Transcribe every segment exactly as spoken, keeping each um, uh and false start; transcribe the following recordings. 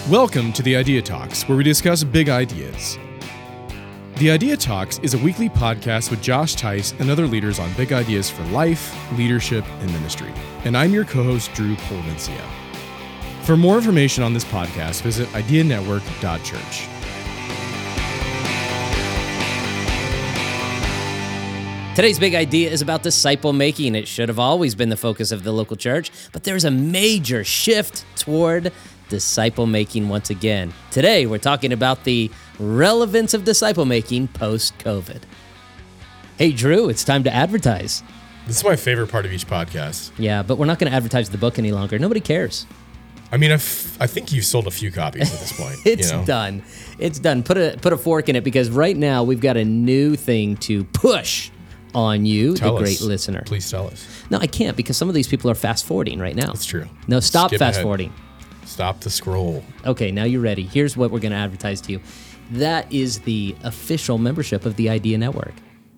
Welcome to the Idea Talks, where we discuss big ideas. The Idea Talks is a weekly podcast with Josh Tice and other leaders on big ideas for life, leadership, and ministry. And I'm your co-host, Drew Polvencia. For more information on this podcast, visit idea network dot church. Today's big idea is about disciple making. It should have always been the focus of the local church, but there's a major shift toward disciple making once again. Today, we're talking about the relevance of disciple making post-COVID. Hey, Drew, it's time to advertise. This is my favorite part of each podcast. Yeah, but we're not going to advertise the book any longer. Nobody cares. I mean, I've, I think you've sold a few copies at this point. It's you know? done. It's done. Put a put a fork in it, because right now we've got a new thing to push on you, tell the great us. listener. Please tell us. No, I can't, because some of these people are fast forwarding right now. That's true. No, stop Skip fast ahead. forwarding. Stop the scroll. Okay, now you're ready. Here's what we're going to advertise to you. That is the official membership of the Idea Network.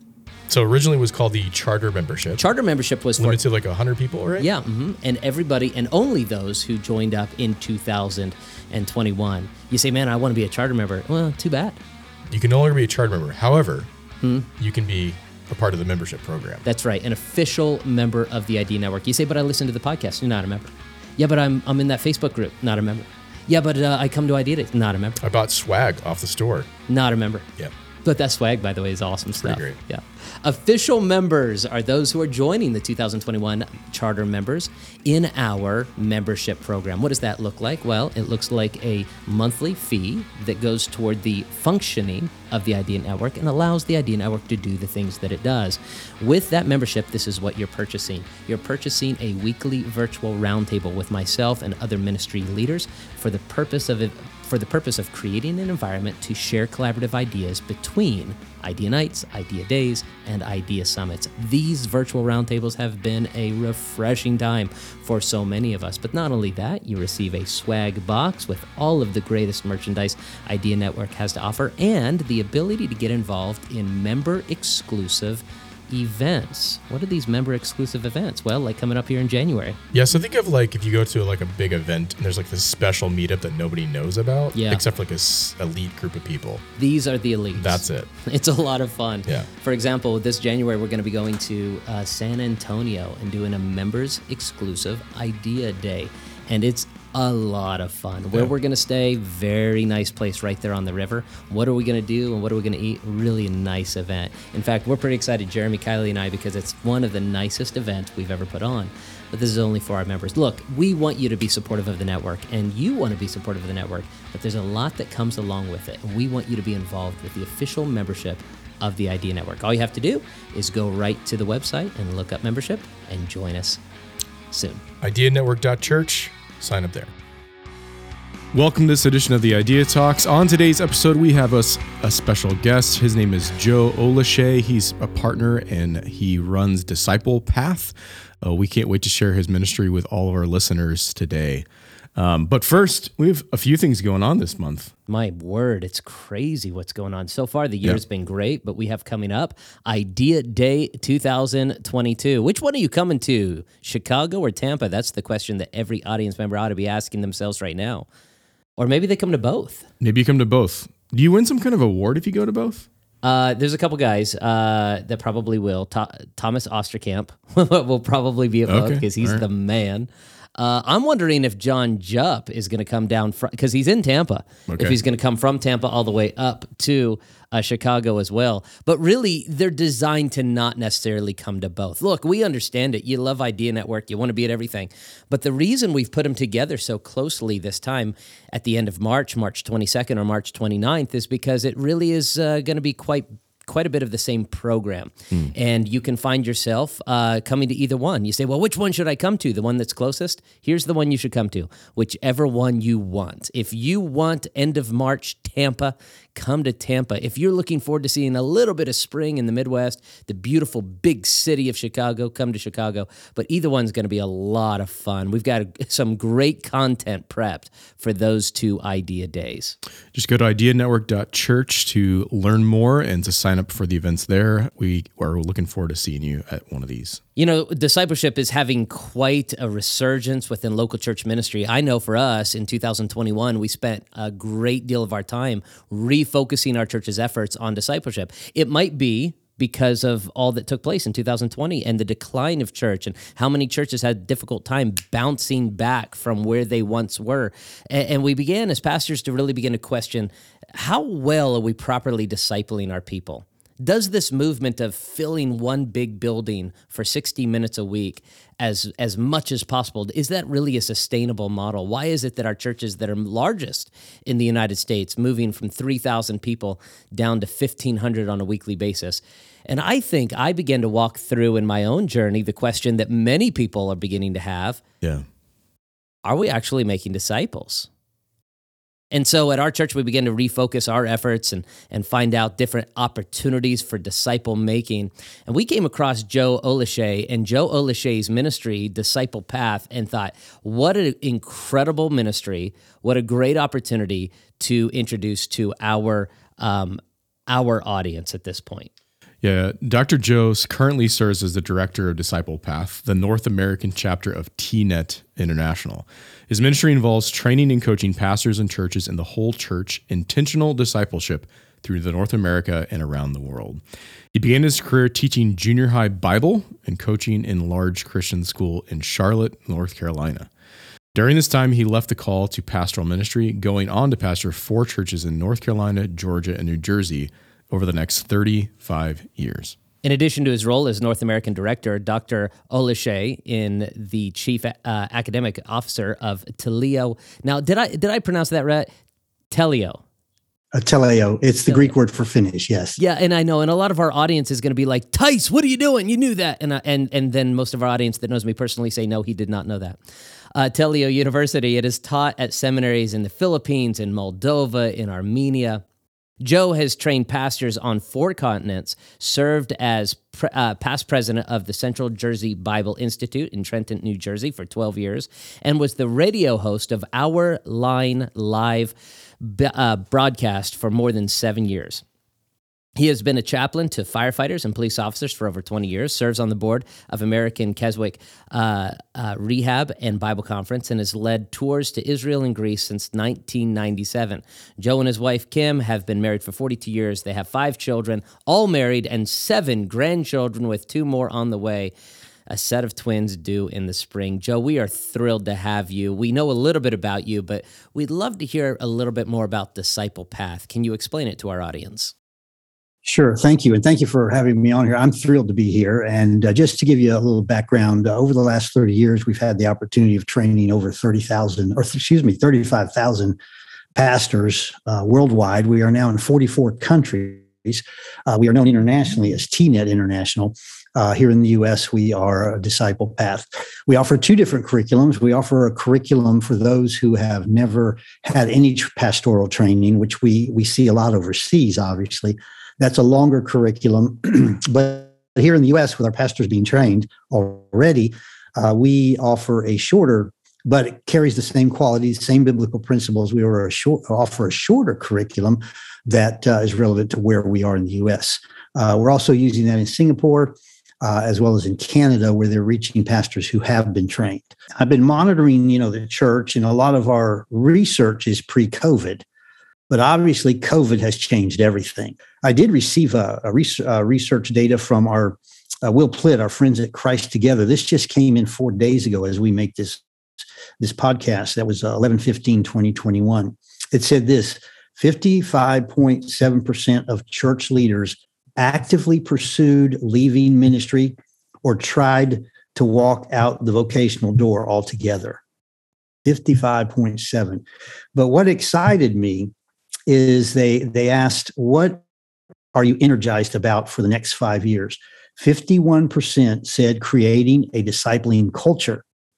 So originally it was called the Charter membership. Charter membership was for Limited to like one hundred people, right? yeah, mm-hmm. and everybody, and only those who joined up in two thousand twenty-one. You say, man, I want to be a charter member. Well, too bad. You can no longer be a charter member. However, Hmm? you can be a part of the membership program. That's right, an official member of the Idea Network. You say, but I listen to the podcast. You're not a member. Yeah, but I'm I'm in that Facebook group. Not a member. Yeah, but uh, I come to Idea Day. Not a member. I bought swag off the store. Not a member. Yeah. But that swag, by the way, is awesome stuff. great. Yeah. Official members are those who are joining the two thousand twenty-one charter members in our membership program. What does that look like? Well, it looks like a monthly fee that goes toward the functioning of the Idea Network and allows the Idea Network to do the things that it does. With that membership, this is what you're purchasing. You're purchasing a weekly virtual roundtable with myself and other ministry leaders for the purpose of it, for the purpose of creating an environment to share collaborative ideas between Idea Nights, Idea Days, and Idea Summits. These virtual roundtables have been a refreshing time for so many of us. But not only that, you receive a swag box with all of the greatest merchandise Idea Network has to offer, and the ability to get involved in member-exclusive events. What are these member-exclusive events? Well, like coming up here in January. Yeah, so think of like if you go to like a big event and there's like this special meetup that nobody knows about, Yeah. except for like a s- elite group of people. These are the elites. That's it. It's a lot of fun. Yeah. For example, this January, we're going to be going to uh, San Antonio and doing a members exclusive Idea Day. And it's a lot of fun. Where Yeah. we're going to stay, very nice place right there on the river. What are we going to do and what are we going to eat? Really a nice event. In fact, we're pretty excited, Jeremy, Kylie, and I, because it's one of the nicest events we've ever put on. But this is only for our members. Look, we want you to be supportive of the network, and you want to be supportive of the network, but there's a lot that comes along with it. And we want you to be involved with the official membership of the Idea Network. All you have to do is go right to the website and look up membership and join us soon. idea network dot church. Sign up there. Welcome to this edition of the Idea Talks. On today's episode, we have us a special guest. His name is Joe Olashey. He's a partner and he runs Disciple Path. Uh, we can't wait to share his ministry with all of our listeners today. Um, but first, we have a few things going on this month. My word, it's crazy what's going on. So far, the year's Yeah. been great, but we have coming up Idea Day two thousand twenty-two. Which one are you coming to, Chicago or Tampa? That's the question that every audience member ought to be asking themselves right now. Or maybe they come to both. Maybe you come to both. Do you win some kind of award if you go to both? Uh, there's a couple guys uh, that probably will. Tho- Thomas Osterkamp will probably be at both Okay, because he's all right. the man. Uh, I'm wondering if John Jupp is going to come down from, because he's in Tampa, Okay. if he's going to come from Tampa all the way up to uh, Chicago as well. But really, they're designed to not necessarily come to both. Look, we understand it. You love Idea Network. You want to be at everything. But the reason we've put them together so closely this time at the end of March, March twenty-second or March twenty-ninth, is because it really is uh, going to be quite quite a bit of the same program. Hmm. And you can find yourself uh, coming to either one. You say, well, which one should I come to? The one that's closest? Here's the one you should come to, whichever one you want. If you want end of March Tampa, come to Tampa. If you're looking forward to seeing a little bit of spring in the Midwest, the beautiful big city of Chicago, come to Chicago. But either one's going to be a lot of fun. We've got some great content prepped for those two Idea Days. Just go to idea network dot church to learn more and to sign sign up for the events there. We are looking forward to seeing you at one of these. You know, discipleship is having quite a resurgence within local church ministry. I know for us in two thousand twenty-one, we spent a great deal of our time refocusing our church's efforts on discipleship. It might be because of all that took place in two thousand twenty and the decline of church and how many churches had a difficult time bouncing back from where they once were. And, and we began as pastors to really begin to question, how well are we properly discipling our people? Does this movement of filling one big building for sixty minutes a week as as much as possible, is that really a sustainable model? Why is it that our churches that are largest in the United States, moving from three thousand people down to fifteen hundred on a weekly basis? And I think I began to walk through in my own journey the question that many people are beginning to have. Yeah. Are we actually making disciples? And so at our church, we began to refocus our efforts and, and find out different opportunities for disciple making. And we came across Joe Olashey and Joe Olashey's ministry, Disciple Path, and thought, what an incredible ministry, what a great opportunity to introduce to our um, our audience at this point. Yeah, Doctor Joe currently serves as the director of Disciple Path, the North American chapter of T net International. His ministry involves training and coaching pastors and churches in the whole church intentional discipleship through the North America and around the world. He began his career teaching junior high Bible and coaching in large Christian school in Charlotte, North Carolina. During this time, he left the call to pastoral ministry, going on to pastor four churches in North Carolina, Georgia, and New Jersey over the next thirty-five years. In addition to his role as North American Director, Doctor Olashey in the Chief uh, Academic Officer of Teleo. Now, did I did I pronounce that right? Teleo. Uh, teleo. It's the teleo. Greek word for finish, yes. Yeah, and I know, and a lot of our audience is going to be like, Tice, what are you doing? You knew that. And, uh, and, and then most of our audience that knows me personally say, no, he did not know that. Uh, Teleo University, it is taught at seminaries in the Philippines, in Moldova, in Armenia. Joe has trained pastors on four continents, served as pre- uh, past president of the Central Jersey Bible Institute in Trenton, New Jersey for twelve years, and was the radio host of Our Line Live b- uh, broadcast for more than seven years. He has been a chaplain to firefighters and police officers for over twenty years, serves on the board of American Keswick uh, uh, Rehab and Bible Conference, and has led tours to Israel and Greece since nineteen ninety-seven. Joe and his wife, Kim, have been married for forty-two years. They have five children, all married, and seven grandchildren with two more on the way. A set of twins due in the spring. Joe, we are thrilled to have you. We know a little bit about you, but we'd love to hear a little bit more about Disciple Path. Can you explain it to our audience? Sure. Thank you. And thank you for having me on here. I'm thrilled to be here. And uh, just to give you a little background, uh, over the last thirty years, we've had the opportunity of training over thirty thousand, or excuse me, thirty-five thousand pastors uh, worldwide. We are now in forty-four countries. Uh, we are known internationally as T net International. Uh, here in the U S, we are a Disciple Path. We offer two different curriculums. We offer a curriculum for those who have never had any pastoral training, which we we see a lot overseas, obviously. That's a longer curriculum, but here in the U S, with our pastors being trained already, uh, we offer a shorter, but it carries the same qualities, same biblical principles. We offer a, short, offer a shorter curriculum that uh, is relevant to where we are in the U S. Uh, we're also using that in Singapore, uh, as well as in Canada, where they're reaching pastors who have been trained. I've been monitoring, you know, the church, and a lot of our research is pre-COVID. But obviously, COVID has changed everything. I did receive a, a res- uh, research data from our uh, Will Plitt, our friends at Christ Together. This just came in four days ago as we make this, this podcast. That was uh, eleven fifteen twenty twenty-one. It said this: fifty-five point seven percent of church leaders actively pursued leaving ministry or tried to walk out the vocational door altogether. fifty-five point seven. But what excited me is they they asked, what are you energized about for the next five years? fifty-one percent said creating a discipling culture.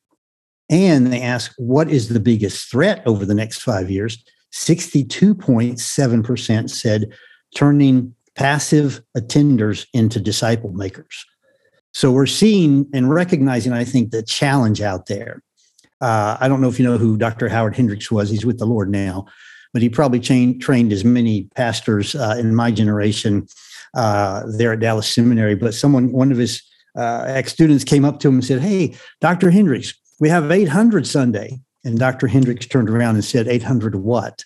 And they asked, what is the biggest threat over the next five years? sixty-two point seven percent said turning passive attenders into disciple makers. So we're seeing and recognizing, I think, the challenge out there. Uh, I don't know if you know who Doctor Howard Hendricks was. He's with the Lord now. But he probably trained, trained as many pastors uh, in my generation uh, there at Dallas Seminary. But someone, one of his uh, ex-students came up to him and said, "Hey, Doctor Hendricks, we have eight hundred Sunday." And Doctor Hendricks turned around and said, eight hundred what?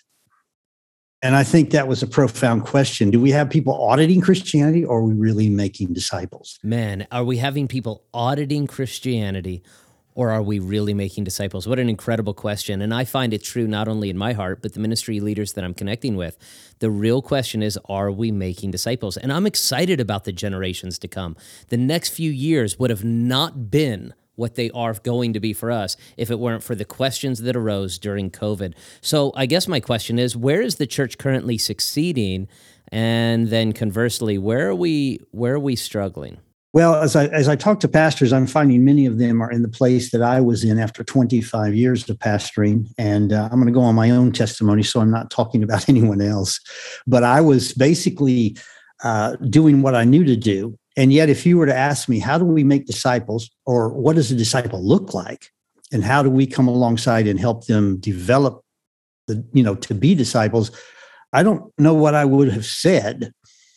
And I think that was a profound question. Do we have people auditing Christianity, or are we really making disciples? Man, are we having people auditing Christianity, or are we really making disciples? What an incredible question. And I find it true not only in my heart, but the ministry leaders that I'm connecting with. The real question is, are we making disciples? And I'm excited about the generations to come. The next few years would have not been what they are going to be for us if it weren't for the questions that arose during COVID. So I guess my question is, where is the church currently succeeding? And then conversely, where are we where are we struggling? Well, as I as I talk to pastors, I'm finding many of them are in the place that I was in after twenty-five years of pastoring. And uh, I'm going to go on my own testimony, so I'm not talking about anyone else. But I was basically uh, doing what I knew to do. And yet, if you were to ask me, how do we make disciples, or what does a disciple look like, and how do we come alongside and help them develop the, you know, to be disciples, I don't know what I would have said,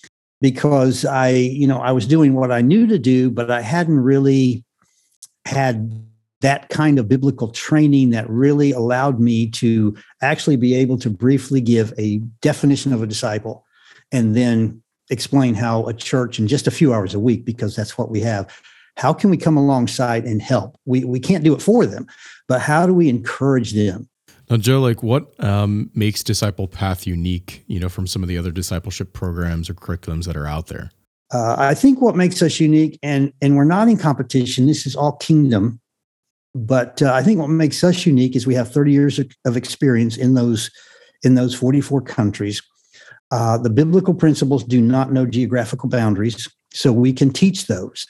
because I, you know, I was doing what I knew to do, but I hadn't really had that kind of biblical training that really allowed me to actually be able to briefly give a definition of a disciple, and then explain how a church in just a few hours a week, because that's what we have, how can we come alongside and help? We we can't do it for them, but how do we encourage them? Now, Joe, like what um, makes Disciple Path unique, you know, from some of the other discipleship programs or curriculums that are out there? Uh, I think what makes us unique, and and we're not in competition, this is all kingdom, but uh, I think what makes us unique is we have thirty years of, of experience in those in those forty-four countries. Uh, the biblical principles do not know geographical boundaries, so we can teach those,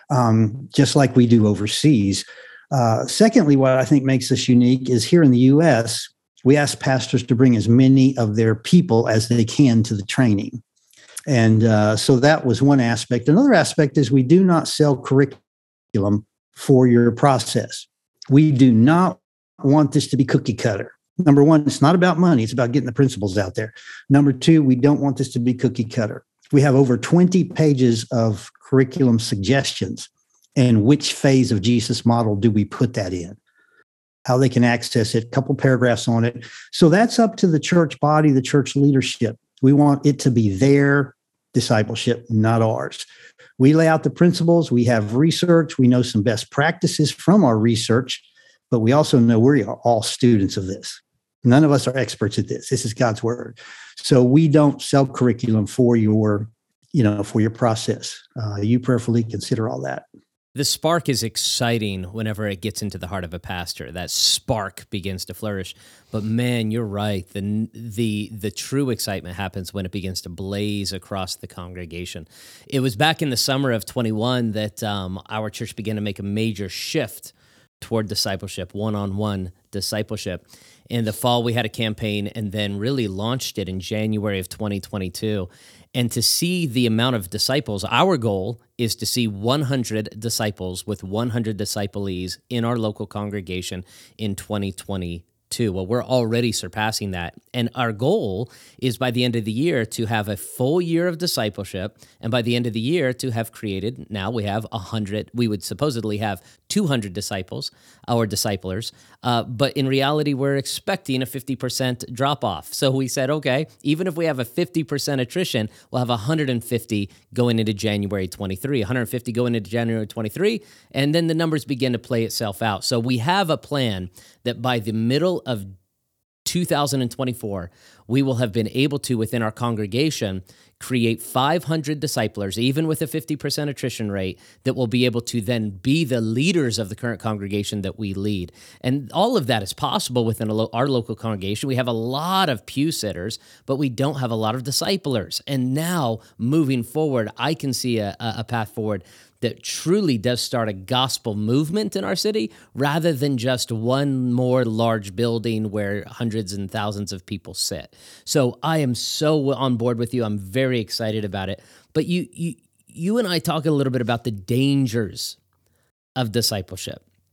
um, just like we do overseas. Uh, secondly, what I think makes us unique is here in the U S, we ask pastors to bring as many of their people as they can to the training. And uh, so that was one aspect. Another aspect is we do not sell curriculum for your process. We do not want this to be cookie cutter. Number one, it's not about money. It's about getting the principles out there. Number two, we don't want this to be cookie cutter. We have over twenty pages of curriculum suggestions. And which phase of Jesus model do we put that in? How they can access it, a couple paragraphs on it. So that's up to the church body, the church leadership. We want it to be their discipleship, not ours. We lay out the principles. We have research. We know some best practices from our research, but we also know we are all students of this. None of us are experts at this. This is God's word. So we don't sell curriculum for your, you know, for your process. Uh, you prayerfully consider all that. The spark is exciting whenever it gets into the heart of a pastor. That spark begins to flourish. But man, you're right. The the the true excitement happens when it begins to blaze across the congregation. It was back in the summer of twenty-one that um, our church began to make a major shift toward discipleship, one-on-one discipleship. In the fall, we had a campaign and then really launched it in January of twenty twenty-two. And to see the amount of disciples, our goal is to see one hundred disciples with one hundred disciplees in our local congregation in twenty twenty-two. Well, we're already surpassing that. And our goal is by the end of the year to have a full year of discipleship. And by the end of the year to have created, now we have one hundred, we would supposedly have two hundred disciples, our disciplers. Uh, but in reality, we're expecting a fifty percent drop off. So we said, okay, even if we have a fifty percent attrition, we'll have one hundred fifty going into January twenty-three, one hundred fifty going into January twenty-three, and then the numbers begin to play itself out. So we have a plan that by the middle of two thousand twenty-four, we will have been able to, within our congregation, create five hundred disciplers, even with a fifty percent attrition rate, that will be able to then be the leaders of the current congregation that we lead. And all of that is possible within a lo- our local congregation. We have a lot of pew sitters, but we don't have a lot of disciplers. And now, moving forward, I can see a, a path forward that truly does start a gospel movement in our city, rather than just one more large building where hundreds and thousands of people sit. So I am so on board with you. I'm very excited about it. But you, you, you and I talk a little bit about the dangers of discipleship.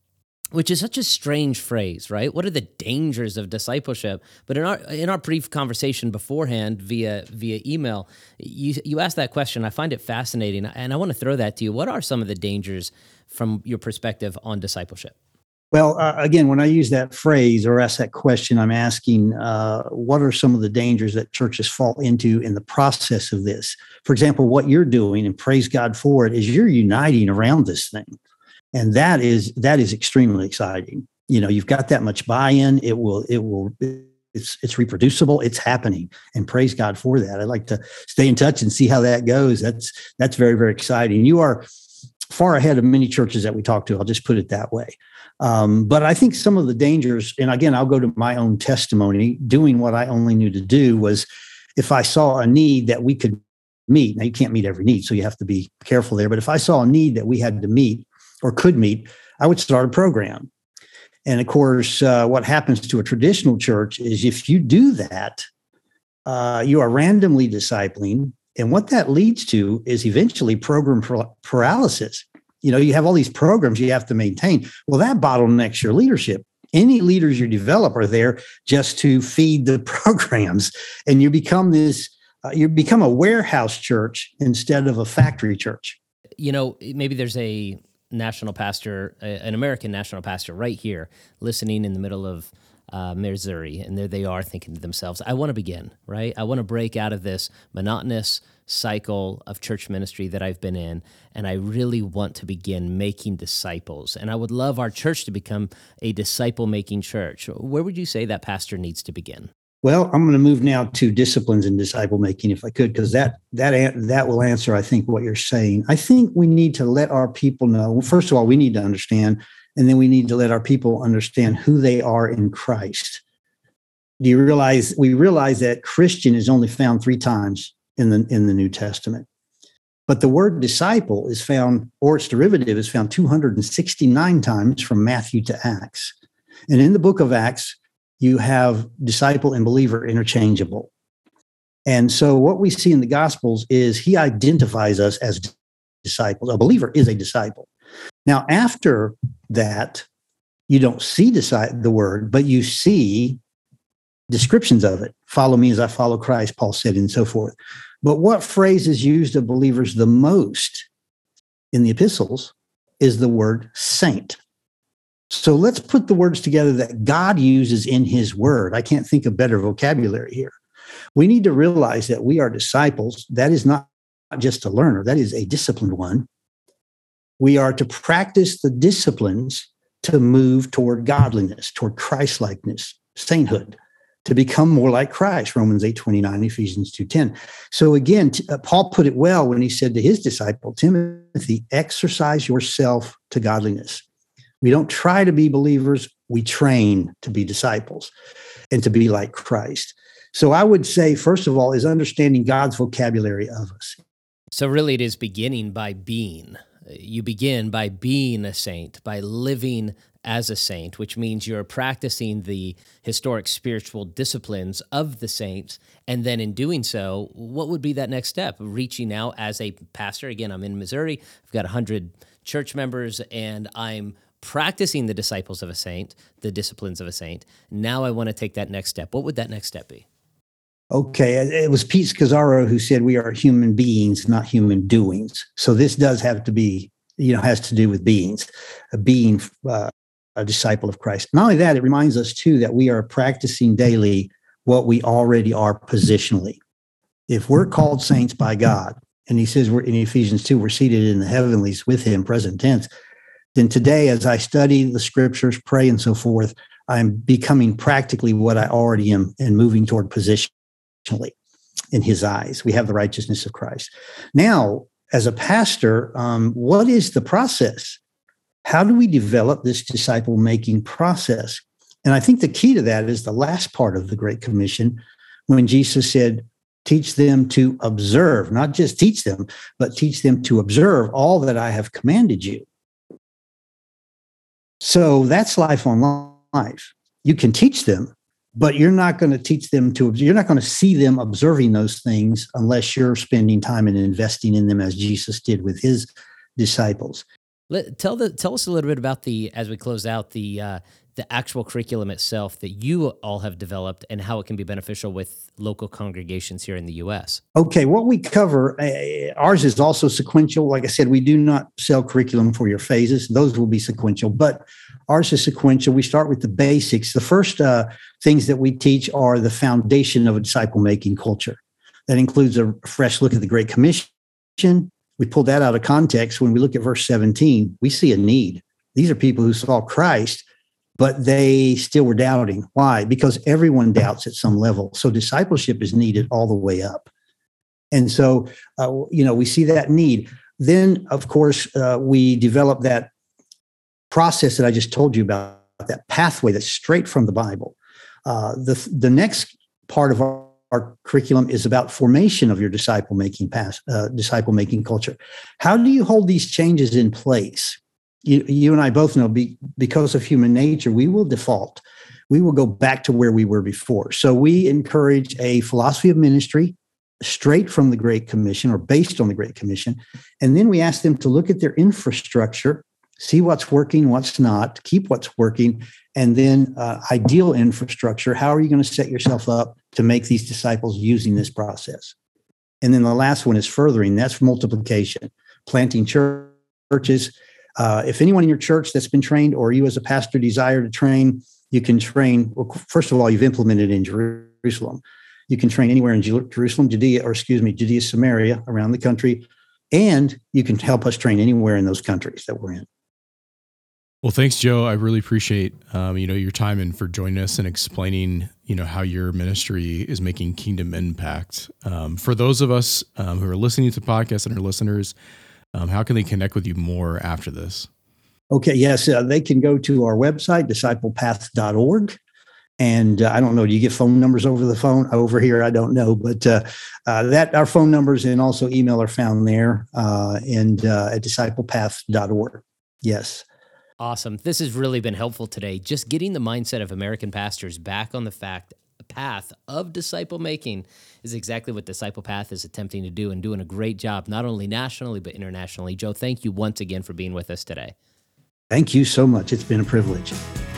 which is such a strange phrase, right? What are the dangers of discipleship? But in our in our brief conversation beforehand via via email, you you asked that question. I find it fascinating, and I want to throw that to you. What are some of the dangers from your perspective on discipleship? Well, uh, again, when I use that phrase or ask that question, I'm asking uh, what are some of the dangers that churches fall into in the process of this? For example, what you're doing, and praise God for it, is you're uniting around this thing. And that is that is extremely exciting. You know, you've got that much buy-in. It will, it will, it's it's reproducible. It's happening, and praise God for that. I'd like to stay in touch and see how that goes. That's that's very, very exciting. You are far ahead of many churches that we talk to. I'll just put it that way. Um, but I think some of the dangers, and again, I'll go to my own testimony. Doing what I only knew to do was, if I saw a need that we could meet. Now you can't meet every need, so you have to be careful there. But if I saw a need that we had to meet or could meet, I would start a program. And of course, uh, what happens to a traditional church is if you do that, uh, you are randomly discipling. And what that leads to is eventually program paralysis. You know, you have all these programs you have to maintain. Well, that bottlenecks your leadership. Any leaders you develop are there just to feed the programs. And you become this, uh, you become a warehouse church instead of a factory church. You know, maybe there's a national pastor, an American national pastor right here listening in the middle of uh, Missouri, and there they are thinking to themselves, I want to begin, right? I want to break out of this monotonous cycle of church ministry that I've been in, and I really want to begin making disciples. And I would love our church to become a disciple-making church. Where would you say that pastor needs to begin? Well, I'm going to move now to disciplines in disciple making, if I could, because that that that will answer, I think, what you're saying. I think we need to let our people know. Well, first of all, we need to understand, and then we need to let our people understand who they are in Christ. Do you realize we realize that Christian is only found three times in the in the New Testament, but the word disciple is found, or its derivative is found two hundred sixty-nine times from Matthew to Acts, and in the book of Acts, you have disciple and believer interchangeable. And so what we see in the Gospels is he identifies us as disciples. A believer is a disciple. Now, after that, you don't see disi- the word, but you see descriptions of it. Follow me as I follow Christ, Paul said, and so forth. But what phrase is used of believers the most in the epistles is the word saint. So let's put the words together that God uses in his word. I can't think of better vocabulary here. We need to realize that we are disciples. That is not just a learner. That is a disciplined one. We are to practice the disciplines to move toward godliness, toward Christ-likeness, sainthood, to become more like Christ, Romans eight twenty-nine, Ephesians two ten. So again, uh, Paul put it well when he said to his disciple, Timothy, exercise yourself to godliness. We don't try to be believers. We train to be disciples and to be like Christ. So I would say, first of all, is understanding God's vocabulary of us. So really it is beginning by being. You begin by being a saint, by living as a saint, which means you're practicing the historic spiritual disciplines of the saints. And then in doing so, what would be that next step? Reaching out as a pastor. Again, I'm in Missouri. I've got one hundred church members, and I'm practicing the disciples of a saint, the disciplines of a saint. Now I want to take that next step. What would that next step be? Okay, it was Pete Scazzaro who said we are human beings, not human doings. So this does have to be, you know, has to do with beings, a being uh, a disciple of Christ. Not only that, it reminds us too that we are practicing daily what we already are positionally. If we're called saints by God, and he says we're in Ephesians two, we're seated in the heavenlies with him, present tense, then today, as I study the scriptures, pray, and so forth, I'm becoming practically what I already am and moving toward positionally in his eyes. We have the righteousness of Christ. Now, as a pastor, um, what is the process? How do we develop this disciple-making process? And I think the key to that is the last part of the Great Commission, when Jesus said, teach them to observe, not just teach them, but teach them to observe all that I have commanded you. So that's life on life. You can teach them, but you're not going to teach them to, you're not going to see them observing those things unless you're spending time and investing in them as Jesus did with his disciples. Let, tell the tell us a little bit about the as we close out the uh, the actual curriculum itself that you all have developed and how it can be beneficial with local congregations here in the U S. Okay, what we cover, uh, ours is also sequential. Like I said, we do not sell curriculum for your phases. Those will be sequential, but ours is sequential. We start with the basics. The first uh, things that we teach are the foundation of a disciple-making culture. That includes a fresh look at the Great Commission. We pull that out of context. When we look at verse seventeen, we see a need. These are people who saw Christ, but they still were doubting. Why? Because everyone doubts at some level. So discipleship is needed all the way up. And so, uh, you know, we see that need. Then, of course, uh, we develop that process that I just told you about, that pathway that's straight from the Bible. Uh, the, the next part of our, our curriculum is about formation of your disciple-making path, uh, disciple-making culture. How do you hold these changes in place? You, you and I both know be, because of human nature, we will default. We will go back to where we were before. So we encourage a philosophy of ministry straight from the Great Commission or based on the Great Commission. And then we ask them to look at their infrastructure, see what's working, what's not, keep what's working, and then uh, ideal infrastructure. How are you going to set yourself up to make these disciples using this process? And then the last one is furthering. That's multiplication, planting churches. Uh, if anyone in your church that's been trained, or you as a pastor desire to train, you can train. Well, first of all, you've implemented in Jerusalem. You can train anywhere in Jerusalem, Judea, or excuse me, Judea, Samaria, around the country. And you can help us train anywhere in those countries that we're in. Well, thanks, Joe. I really appreciate, um, you know, your time and for joining us and explaining, you know, how your ministry is making kingdom impact. Um, for those of us um, who are listening to the podcast and our listeners, um, how can they connect with you more after this? Okay, yes, uh, they can go to our website, disciple path dot org. And uh, I don't know, do you get phone numbers over the phone? Over here, I don't know, but uh, uh, that our phone numbers and also email are found there uh, and uh, at disciple path dot org. Yes. Awesome. This has really been helpful today. Just getting the mindset of American pastors back on the fact path of disciple making is exactly what Disciple Path is attempting to do, and doing a great job, not only nationally, but internationally. Joe, thank you once again for being with us today. Thank you so much. It's been a privilege.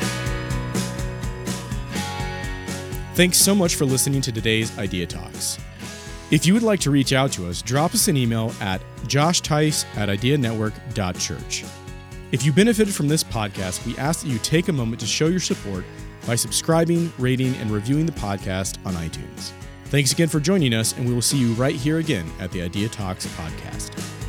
Thanks so much for listening to today's Idea Talks. If you would like to reach out to us, drop us an email at josh tice at idea network dot church. If you benefited from this podcast, we ask that you take a moment to show your support by subscribing, rating, and reviewing the podcast on iTunes. Thanks again for joining us, and we will see you right here again at the Idea Talks podcast.